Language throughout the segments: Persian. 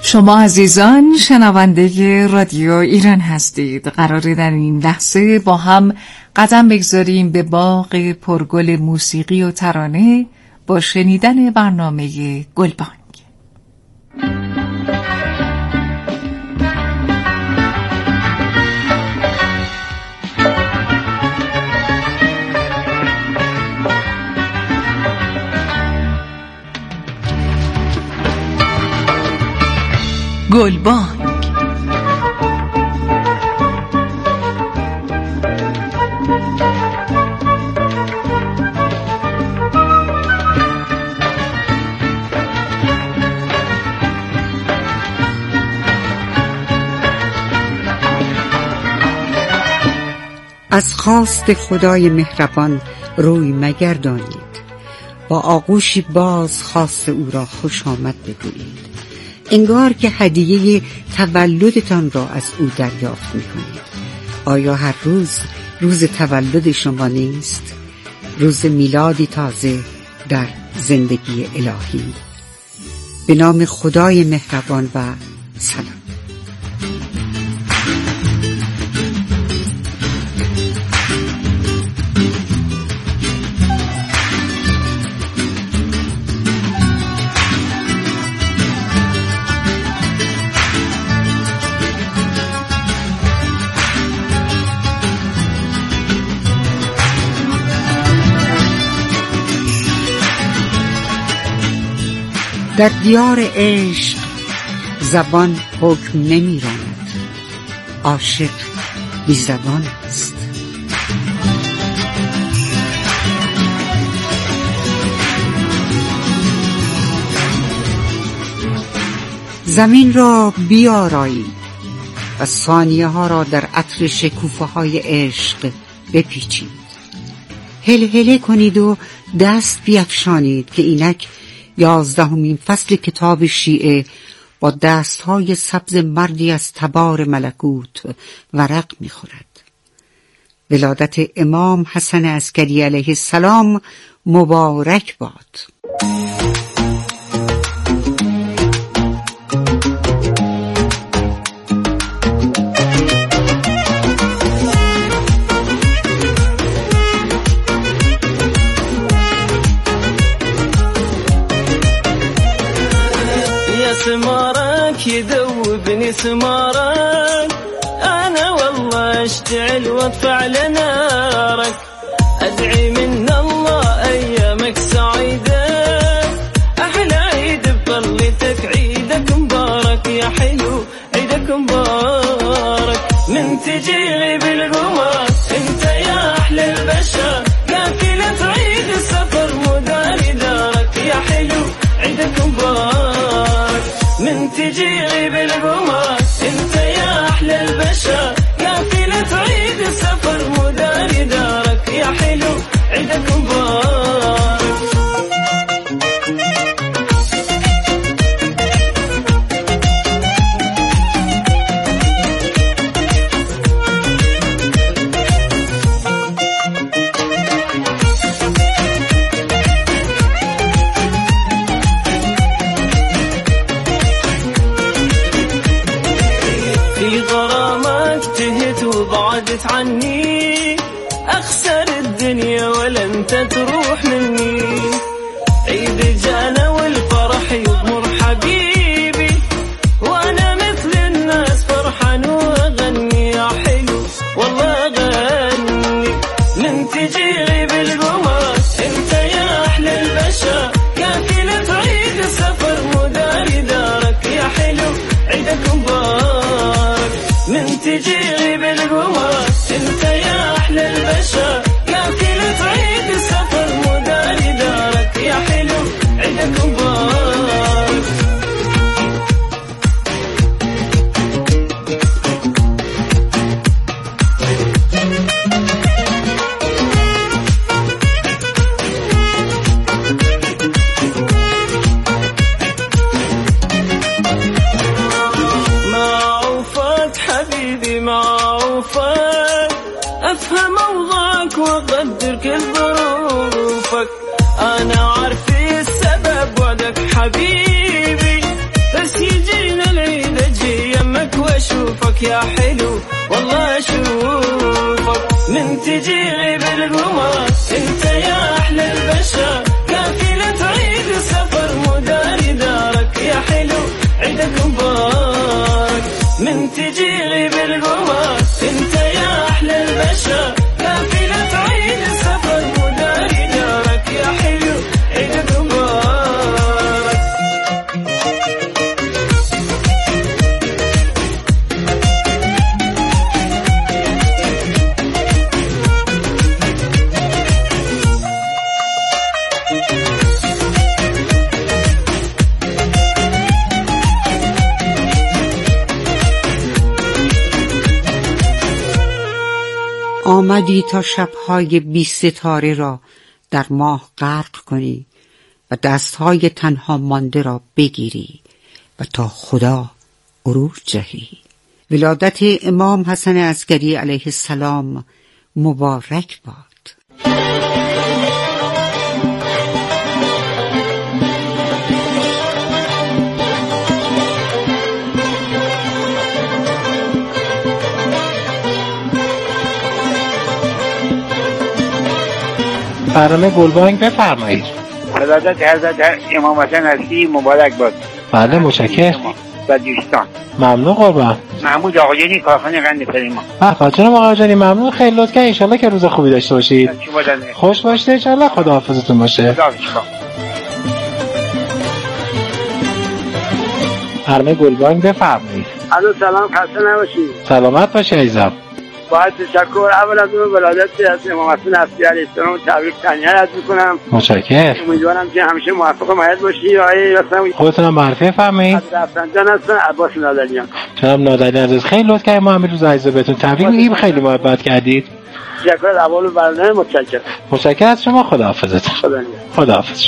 شما عزیزان شنونده رادیو ایران هستید. قراره در این لحظه با هم قدم بگذاریم به باغ پرگل موسیقی و ترانه با شنیدن برنامه گلبانگ. گلبانگ از خواست خدای مهربان روی مگردانید، با آغوشی باز خواست او را خوش آمد بگویید، انگار که هدیه تولدتان را از او دریافت می‌کنید. آیا هر روز تولد شما نیست؟ روز میلادی تازه در زندگی الهی. به نام خدای مهربان و سلام. در دیار عشق زبان حکم نمی‌راند، عاشق بی زبان است. زمین را بیارایید و ثانیه ها را در عطر شکوفه های عشق بپیچید. هلهله کنید و دست بیفشانید که اینک 11مین فصل کتاب شیعه با دستهای سبز مردی از تبار ملکوت ورق می‌خورد. ولادت امام حسن عسکری علیه السلام مبارک باد. سمارك يذوبني سمارك، أنا والله أشتعل واطفع لنارك، أدعي من الله أيامك سعيدة، أحلى عيد بطلتك عيدك مبارك يا حلو عيدك مبارك، من تجي بالقماس انت يا أحلى البشر، قافلة عيد السفر مداري دارك يا حلو عيدك مبارك، من تجي بالقماس انت يا احلى البشر، قافلة عيد السفر مداري دارك يا حلو عيدك مبارك. بعدت عني أخسر الدنيا ولا أنت تروح مني، عيد جانا والفرح يضمر حبيبي، وأنا مثل الناس فرحان وأغني يا حلو والله أغني، من تجي بالقماس أنت يا أحلى البشر، قافلة عيد السفر مداري دارك يا حلو عيدك مبارك، من تجي بالقماس انت يا احلى البشر، قافلة عيد السفر مداري دارك يا حلو عيدك مبارك. أفهم أوضاعك وأقدر كل ظروفك، أنا عارف السبب وعدك حبيبي، بس يجينا أشوفك يا حلو والله أشوفك من تجي غيب القمر انت يا أحلى البشر كافلة عيد السفر مداري دارك يا حلو عيدك مبارك من تجي غيب القمر انت يا أحلى البشر كافلة عيد السفر مداري دارك يا حلو عيدك مبارك آمدی تا شب‌های 20 ستاره را در ماه غرق کنی و دست‌های تنها مانده را بگیری و تا خدا عروج جهی. ولادت امام حسن عسکری علیه السلام مبارک باد. برنامه گلبانگ بفرمایید. ولادت حضرت امام حسن عسکری مبارک باد. بله متشکرم. و دوستان ممنون قربان. محمود آقاجانی کارخانه قند فریمان. جناب آقاجانی ممنون، خیلی لطف کردید. ان شاءالله که روز خوبی داشته باشید. خوش باشید ان شاءالله. خداحافظتون باشه. برنامه گلبانگ بفرمایید. الو سلام، خسته نباشید. سلامت باشید عزیزم. با تشکر اول از اون ولادت حضرت امام حسن عسکری علیه السلام تبریک تهنیت عرض می‌کنم. متشکرم. امیدوارم که همیشه موفق و مایل باشی. آقای راستم خودتون معرفی فرمایید. از رفسنجان هستن، عباس نادریان. جناب نادری عزیز خیلی لطف کردید، ما امروز عزیز بهتون تبریک میگیم، خیلی محبت کردید. تشکر از اول برنامه. متشکرم از شما. خداحافظتون. خداحافظ.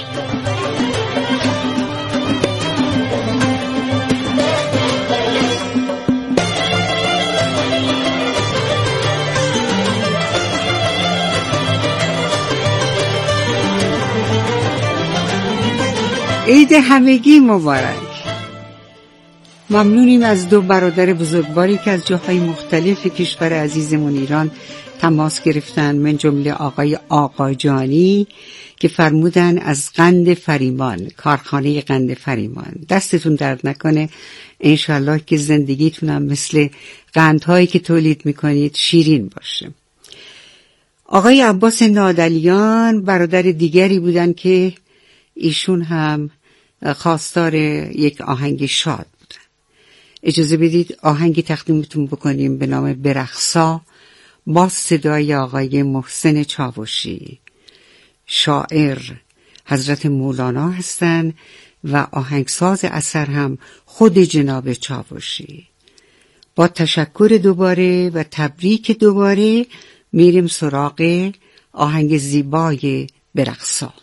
عید همگی مبارک. ممنونیم از دو برادر بزرگواری که از جاهای مختلف کشور عزیزمون ایران تماس گرفتن، من جمله آقای آقاجانی که فرمودن از قند فریمان، کارخانه قند فریمان. دستتون درد نکنه، انشالله که زندگیتونم مثل قندهایی که تولید میکنید شیرین باشه. آقای عباس نادریان برادر دیگری بودن که ایشون هم خواستار یک آهنگ شاد بودن. اجازه بدید آهنگی تقدیمتون بکنیم به نام برقصا با صدای آقای محسن چاوشی. شاعر حضرت مولانا هستن و آهنگساز اثر هم خود جناب چاوشی. با تشکر دوباره و تبریک دوباره میریم سراغ آهنگ زیبای برقصا.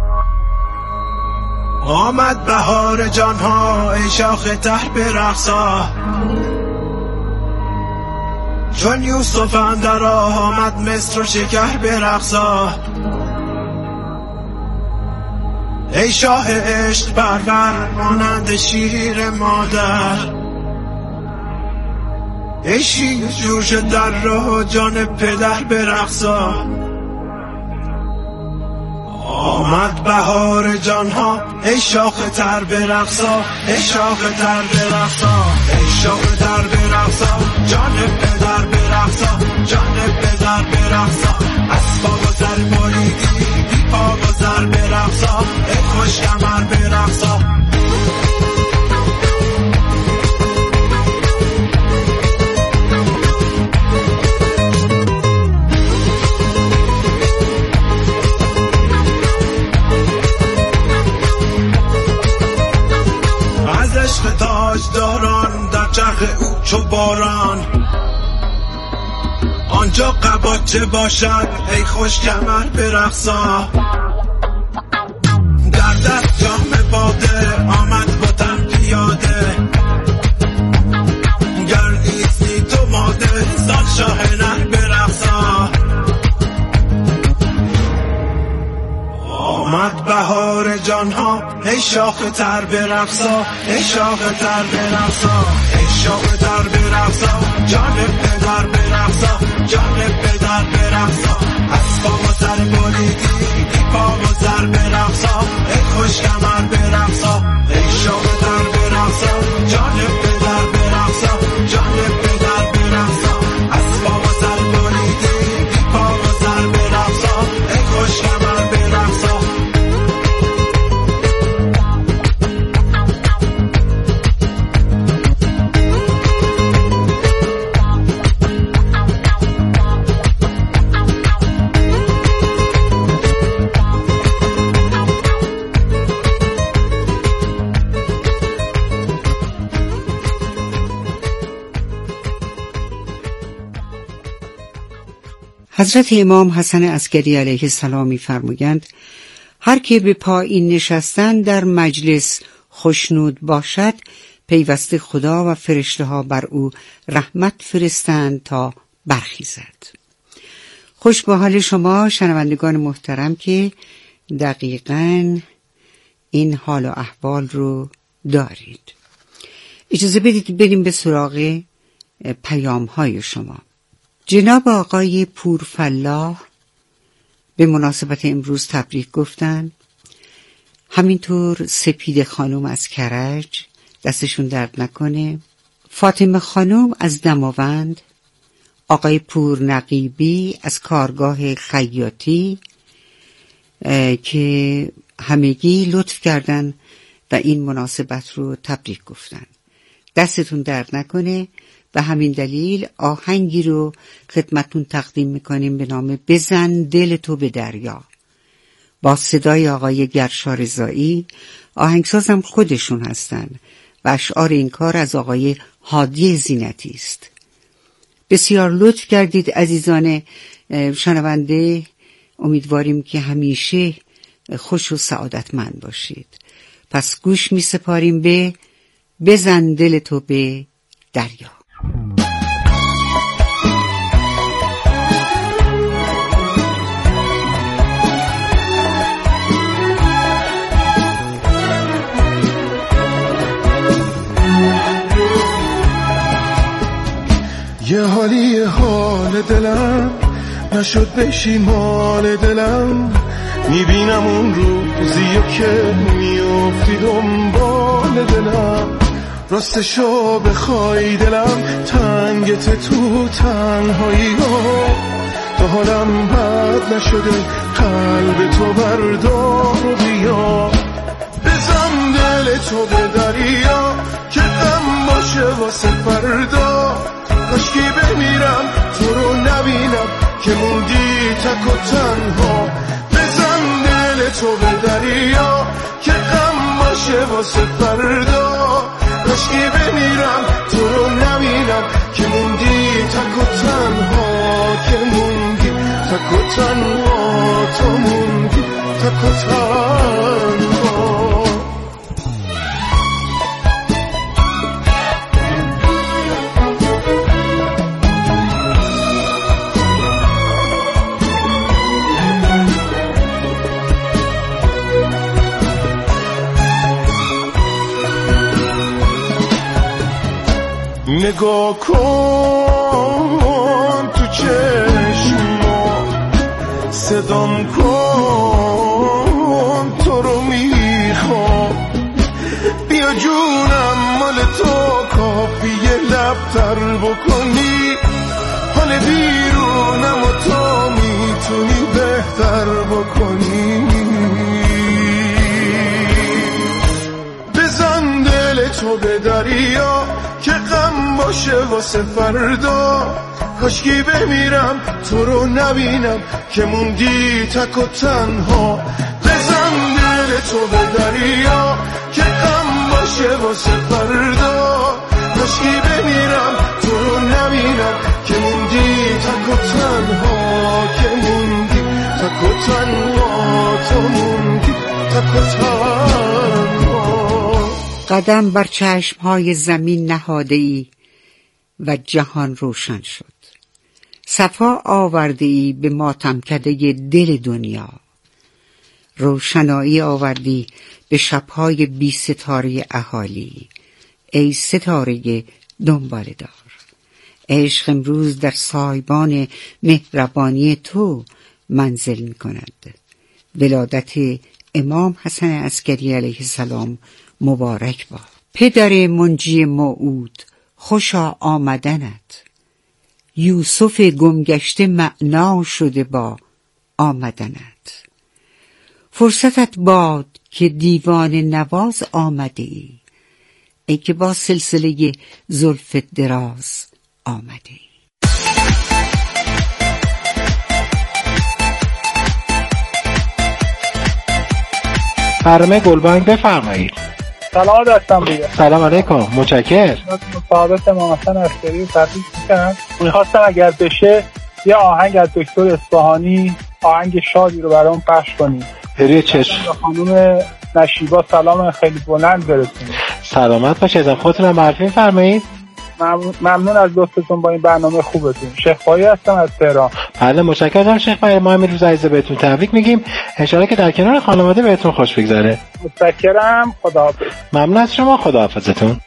آمد بهار جانها ای شاخ تر برقصا، چون یوسف اندر آمد مصر و شکر برقصا. ای شاه عشق پرور مانند شیر مادر، ای شیر جوش در راه جان پدر برقصا. آمد بهار جانها ای شاخ تر برقصا، ای شاخ تر برقصا، ای شاخ تر برقصا، جان پدر برقصا، جان پدر برقصا. اسبا و زر بریدی بی پا و زر برقصا، ای خوش کمر برقصا. عشق تاجداران در چرخ او چو باران، آنجا قباچه باشد ای خوش کمر برقصا. در دست جام باده آمد وطن پیاده، گر نیستی تو ماده زان شاه نر برقصا. آمد بهار جانها ای شاخ تر برقصا ای شاخ تر برقصا ای شاخ تر برقصا جان پدر برقصا جان پدر برقصا از پا و سر بریدی پا و سر برقصا ای خوش کمر برقصا ای شاخ تر برقصا جان پدر برقصا جان پدر برقصا از پا و سر بریدی پا و سر برقصا ای خوش کمر برقصا حضرت امام حسن عسکری علیه السلام می‌فرمایند هر که به پایین نشستن در مجلس خوشنود باشد پیوسته خدا و فرشته ها بر او رحمت فرستند تا برخیزد. خوش به حال شما شنوندگان محترم که دقیقاً این حال و احوال رو دارید. اجازه بدید بریم به سراغ پیام های شما. جناب آقای پورفلاح به مناسبت امروز تبریک گفتن، همینطور سپید خانم از کرج دستشون درد نکنه، فاطمه خانم از دماوند، آقای پور نقیبی از کارگاه خیاطی که همگی لطف کردن و این مناسبت رو تبریک گفتن. دستتون درد نکنه. به همین دلیل آهنگی رو خدمتون تقدیم میکنیم به نام بزن دل تو به دریا با صدای آقای گرشا رضایی. آهنگسازم خودشون هستن و اشعار این کار از آقای هادی زینتی است. بسیار لطف کردید عزیزان شنونده. امیدواریم که همیشه خوش و سعادتمند باشید. پس گوش می سپاریم به بزن دل تو به دریا. یه حالی حال دلم نشد بشی مال دلم، میبینم اون روزی که میافتی دنبال دلم، راستشو بخوای دلم تنگت تو تنهایی ها، تا حالم بد نشده قلب تو بردار و بیا، بزن دل تو به دریا که غم باشه واسه فردا، کاشکی بمیرم تو رو نبینم که موندی تک و تنها، بزن دل تو به دریا که غم باشه واسه فردا، کاشکی بمیرم تو رو نبینم که موندی تک و تنها، که موندی تک و تنها، تو موندی تک و تنها. نگاه کن تو چشما، صدام کن تو رو میخوام، بیا جونم مال تو کافیه لب تر بکنی، حال بیرونم و تو میتونی بهتر بکنی، بزن دل تو به دریا که غم باشه واسه فردا، کاشکی بمیرم تو رو نبینم که موندی تک و تنها، بزن دل تو به دریا که غم باشه واسه فردا، کاشکی بمیرم تو رو نبینم که موندی تک و تنها، که موندی تک و تنها، تو موندی تک و تنها. قدم بر چشمهای زمین نهاده ای و جهان روشن شد، صفا آورده ای به ماتم کده دل دنیا، روشنایی آوردی به شبهای بی ستاره اهالی. ای ستاره دنبال دار، عشق امروز در سایبان مهربانی تو منزل می کند. ولادت امام حسن عسکری علیه السلام مبارک باد. پدر منجی موعود خوشا آمدنت، یوسف گمگشته معنا شده با آمدنت. فرصتت باد که دیوان نواز آمده ای، ای که با سلسله زلف دراز آمده ای. برنامه گلبانگ بفرمایید. سلام داشتم دیگه. سلام علیکم. متشکرم. مصاحبت امام حسن عسکری رو تبریک میگم. می‌خواستم اگر بشه یه آهنگ از دکتر اصفهانی، آهنگ شادی رو برام پخش کنید. پری چشم. خانم نشیبا سلام خیلی بلند برسونید. سلامت باشید. از خودتون معرفی فرمایید. ممنون از لطفتون با این برنامه خوبتون. شیخ پایی هستم از تهران. بله متشکرم شیخ پایی. ما امروز عزیز بهتون تبریک میگیم. ان شاءالله که در کنار خانواده بهتون خوش بگذره. متشکرم. خداحافظ. ممنون از شما. خداحافظتون.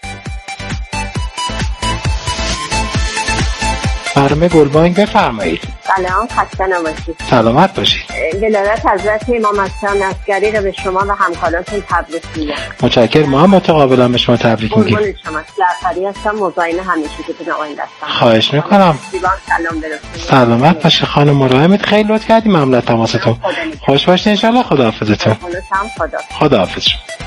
برنامه گلبانگ بفرمایید. سلام، خسته نباشید. سلامت باشید. ولادت حضرت امام حسن عسکری رو به شما و همکارانتون تبریک میگم. متشکرم. ما هم متقابلا به شما تبریک میگیم. قربان شما. جعفری هستم، مزاحم همیشگیتون آقای هستم. خواهش میکنم. سلام برسونید. سلامت باشید خانم مراهمت. خیلی لطف کردید. ممنون از تماستون. خوش باشید ان شاء الله. خداحافظتون. خداحافظ.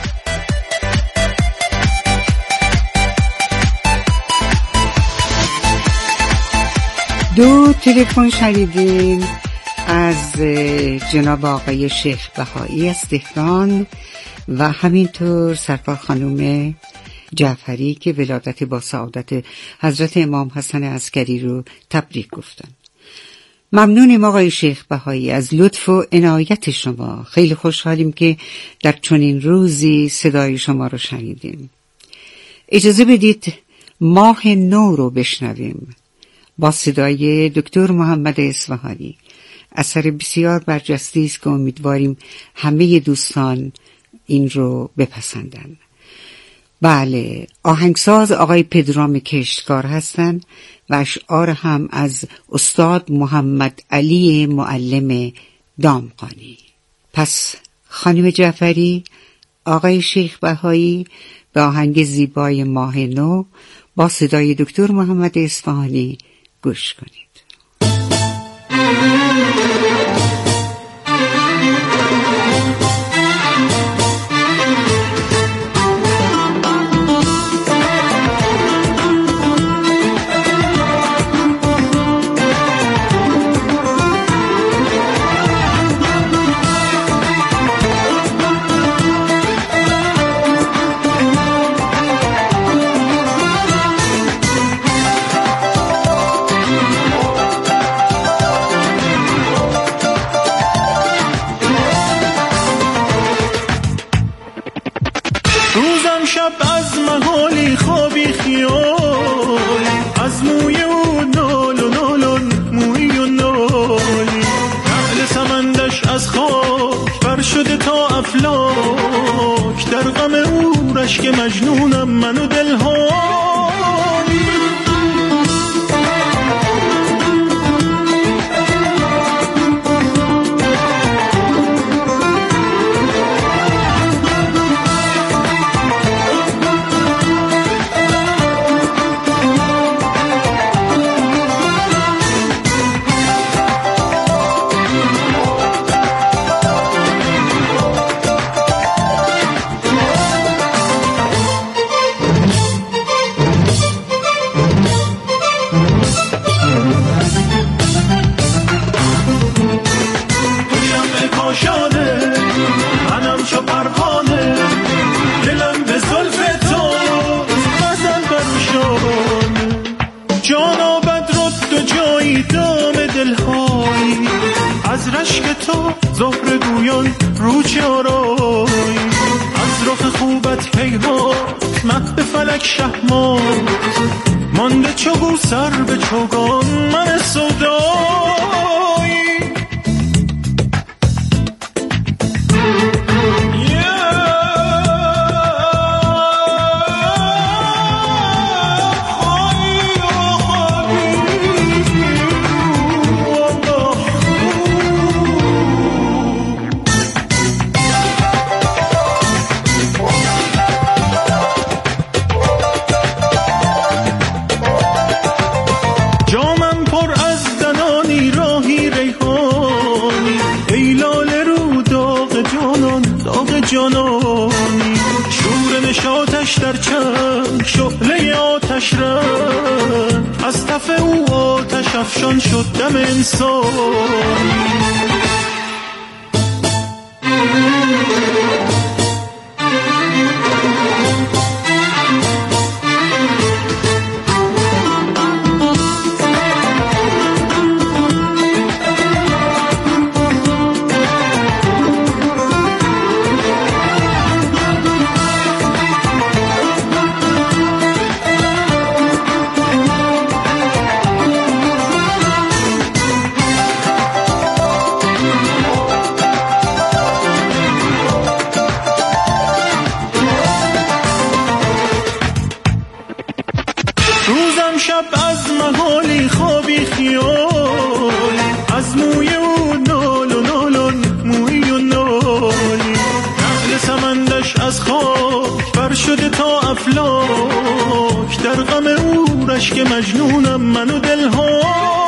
دو تلفن شنیدیم از جناب آقای شیخ بهایی از تهران و همینطور سرکار خانم جعفری که ولادت با سعادت حضرت امام حسن عسکری رو تبریک گفتن. ممنونیم آقای شیخ بهایی از لطف و عنایت شما. خیلی خوشحالیم که در چنین روزی صدای شما رو شنیدیم. اجازه بدید ماه نو رو بشنویم با صدای دکتر محمد اصفهانی. اثر بسیار برجسته است که امیدواریم همه دوستان این رو بپسندن. بله، آهنگساز آقای پدرام کشتکار هستن و اشعار هم از استاد محمد علی معلم دامغانی. پس خانم جعفری، آقای شیخ بهایی به آهنگ زیبای ماه نو با صدای دکتر محمد اصفهانی گوش کنید. که مجنونم منو دلها زهر گویان رو چارای از رخ خوبت هیهات مه به فلک شهمات مانده چگو سر به چوگان من سودایی جانانی، شور نشاطش در چنگ شعله آتش رنگ، از تف او آتش افشان شد دم انسانی. شب از محالی خوابی خیال، از موی و نال و نالان موی و نالی، نقل سمندش از خاک بر شده تا افلاک، در غم او رشک مجنونم من و دلهایی.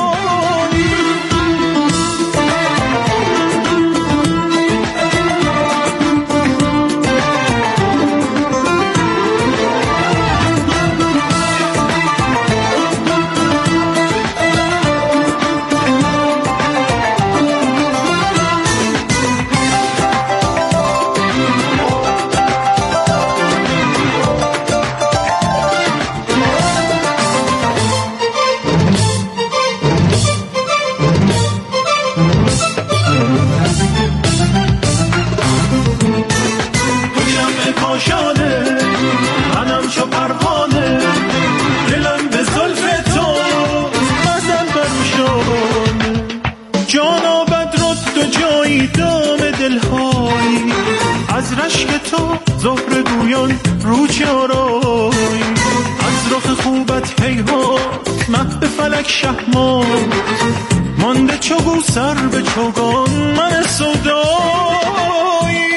از رشک تو زهره گویان رو چارایی، از رخ خوبت هیهات مه به فلک شهمات، مانده چو سر به چوگان من سودایی.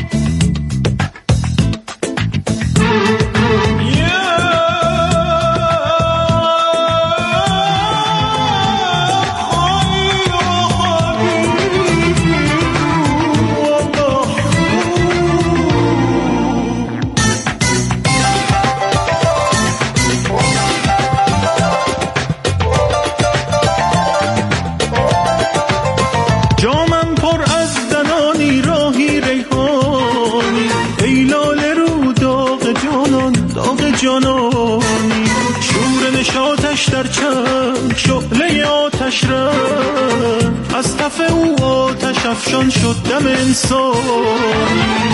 جانانی، شور نشاطش در چنگ شعله آتش رنگ، از تف او آتش افشان شد دم انسانی.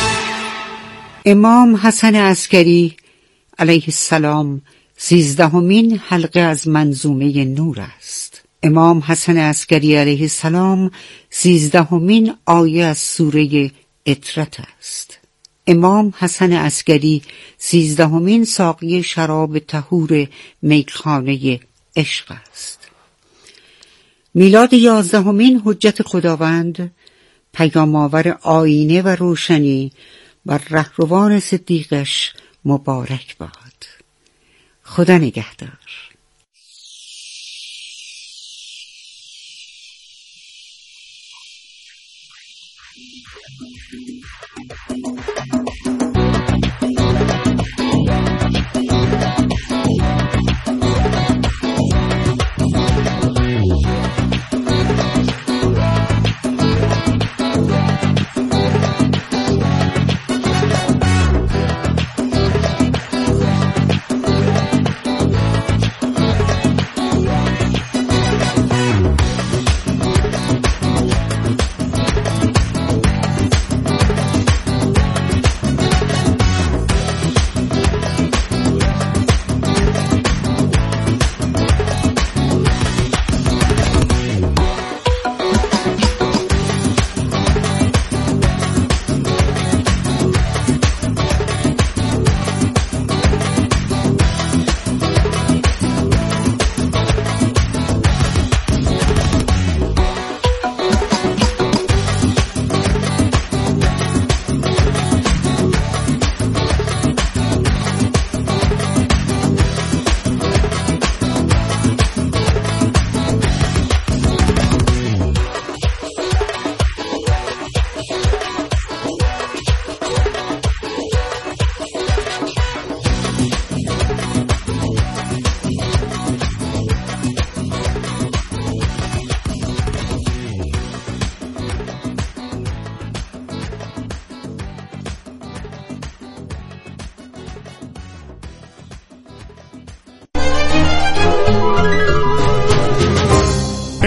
امام حسن عسکری علیه السلام 13مین حلقه از منظومه نور است. امام حسن عسکری علیه السلام 13مین آیه از سوره اطرت است. امام حسن عسکری 13مین ساقی شراب طهور میخانه عشق است. میلاد 11مین حجت خداوند، پیام آور آینه و روشنی بر رهروان صدیقش مبارک باد. خدا نگهدار.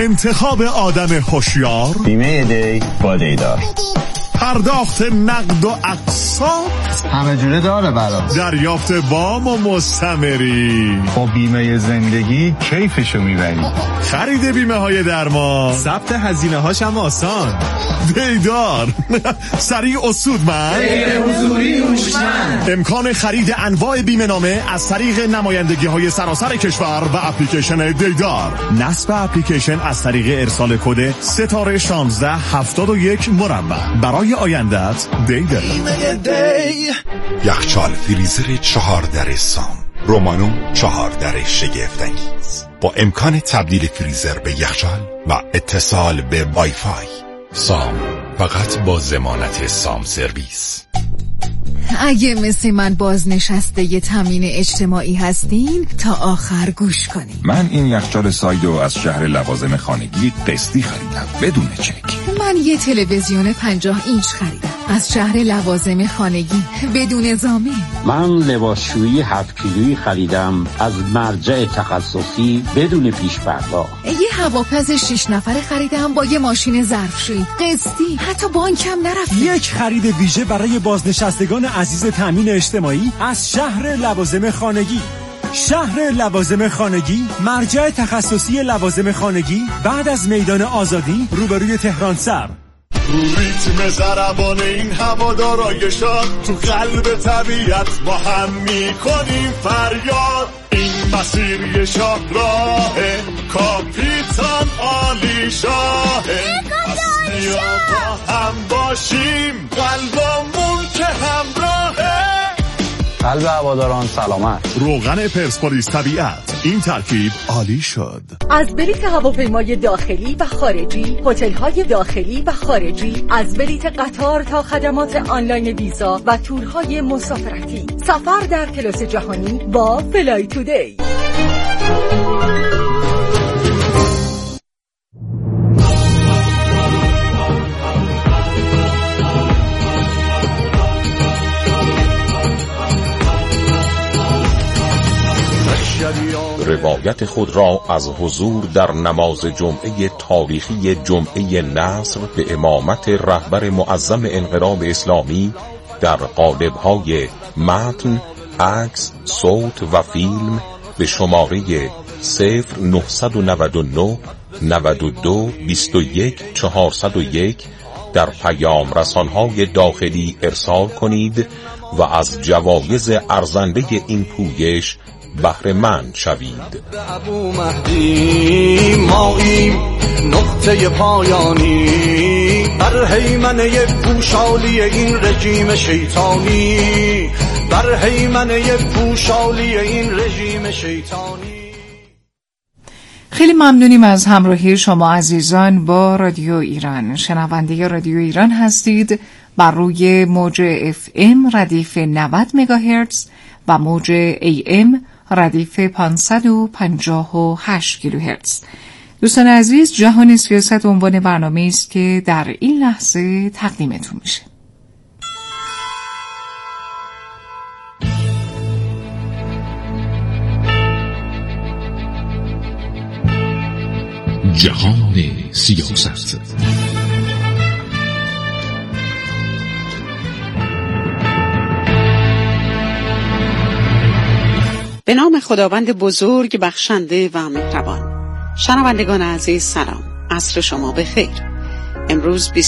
انتخاب آدم هوشیار، بیمه دی با دیدار، پرداخت نقد و اقساط، همه جوره داره برام، دریافت وام و مستمری. با بیمه زندگی کیفشو میبری. خرید بیمه های درمان، ثبت هزینه هاش هم آسان. دیدار سریع و سودمند، غیر حضوری هوشمند. امکان خرید انواع بیمه نامه از طریق نمایندگی های سراسر کشور و اپلیکیشن دیدار. نصب اپلیکیشن از طریق ارسال کد ستاره 1671 مربع. برای آیندت دیدار. یخچال فریزر 4 در سام، رومانو 4 در شگفت‌انگیز، با امکان تبدیل فریزر به یخچال و اتصال به وای فای. سام، فقط با ضمانت سام سرویس. اگه مثل من بازنشسته ی تامین اجتماعی هستین تا آخر گوش کنین. من این یخچال سایدو از شهر لوازم خانگی قسطی خریدم بدون چک. من یه تلویزیون 50 اینچ خریدم از شهر لوازم خانگی بدون ضامن. من لباسشویی 7 کیلویی خریدم از مرجع تخصصی بدون پیش پرداخت. یه هواپز 6 نفره خریدم با یه ماشین ظرفشویی قسطی، حتی بانکم نرفتم. یک خرید ویژه برای بازنشستگان عزیز تامین اجتماعی از شهر لوازم خانگی. شهر لوازم خانگی، مرجع تخصصی لوازم خانگی بعد از میدان آزادی روبروی تهران سر. ریتم ضربان این هوادارای شاد، تو قلب طبیعت با هم میکنیم فریاد. این مسیر یه شاهراه کاپیتان عالی شاهه. پس بیا با هم باشیم، قلبمون که همراهه. قلب هواداران سلامت. روغن پرسپولیس طبیعت، این ترکیب عالی شد. از بلیط هواپیمای داخلی و خارجی، هتل‌های داخلی و خارجی، از بلیط قطار تا خدمات آنلاین ویزا و تورهای مسافرتی. سفر در کلاس جهانی با فلای تودی. روایت خود را از حضور در نماز جمعه تاریخی جمعه نصر به امامت رهبر معظم انقلاب اسلامی در قالب‌های متن، عکس، صوت و فیلم به شماره 0999 92 21 401 در پیام رسانهای داخلی ارسال کنید و از جوایز ارزنده این پویش بهره مند شوید. ابو مهدی ماییم نقطه پایانی بر هیمنه پوشالی این رژیم شیطانی، بر هیمنه پوشالی این رژیم شیطانی. خیلی ممنونیم از همراهی شما عزیزان با رادیو ایران. شنونده رادیو ایران هستید بر روی موج FM ردیف 90 مگاهرتز و موج AM ردیف 558 کیلوهرتز. دوستان عزیز، جهان سیاست عنوان برنامه است که در این لحظه تقدیمتون میشه. جهان سیاست. به نام خداوند بزرگ بخشنده و مهربان. شنوندگان عزیز سلام، عصر شما بخیر. امروز